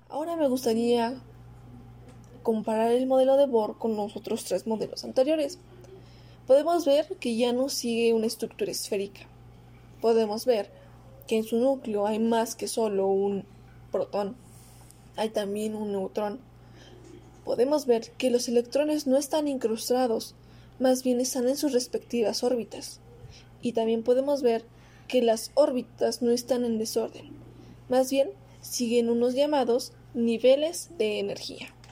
Ahora me gustaría comparar el modelo de Bohr con los otros tres modelos anteriores. Podemos ver que ya no sigue una estructura esférica. Podemos ver que en su núcleo hay más que solo un protón, hay también un neutrón. Podemos ver que los electrones no están incrustados, más bien están en sus respectivas órbitas. Y también podemos ver que las órbitas no están en desorden, más bien siguen unos llamados niveles de energía.